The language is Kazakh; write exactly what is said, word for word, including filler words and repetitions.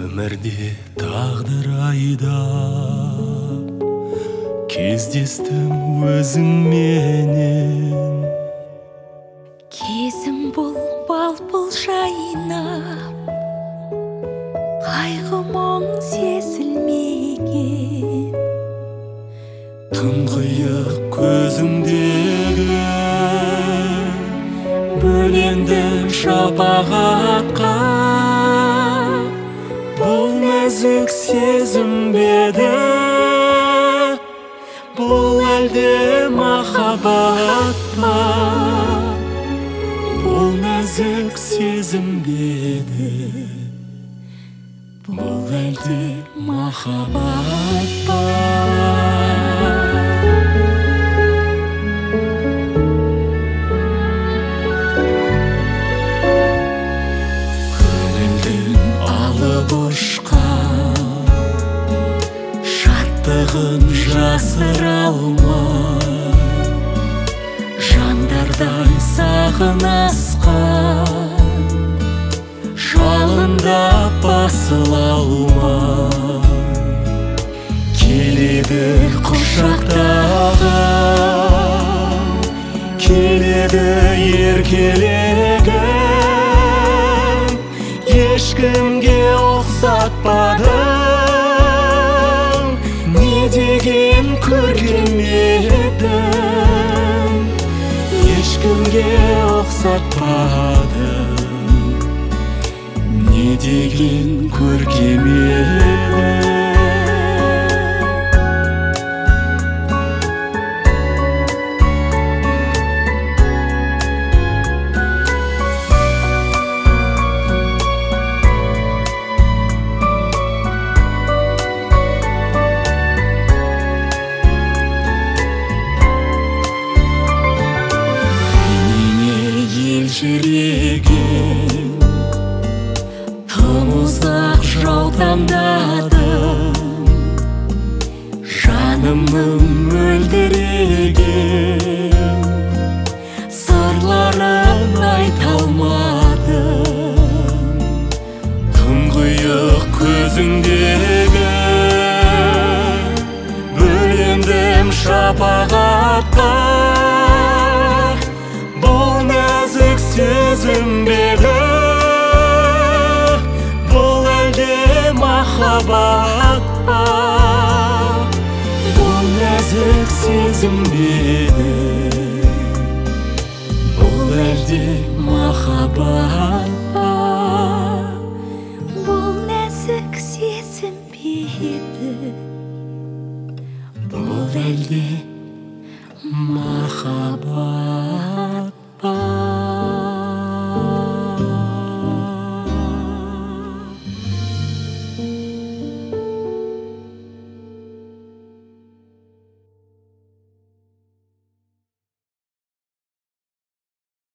Өмірде тағдыр айдап кездестім өзіңменен. Кезім бұл балпыл жайнап, қайғы мұң сезілмеген. Тұңғиық көзіңдегі бөлендім шапағатқа. Бұл нәзік сезім беді, бұл әлде махаббат па? Бұл нәзік сезім беді, бұл әлде махаббат па? Шаттығын жасыра алмай, жандардай сағынасқан, жалында басыла алмай, келеді құшақтаған, келеді еркелеген, ешкімге ұқсатпадың, не деген көркем едің, ешкімге ұқсатпадың, не деген көркем едің. Жүрегім тым ұзақ жаутаңдадым, жанымның мөлдіреген сырларын айта алмадым. Тұңғиық көзіңдегі бөлендім шапағатқа. Сезім беді, бұл әлде махаббат па? Бұл нәзік сезім беді, бұл әлде махаббат?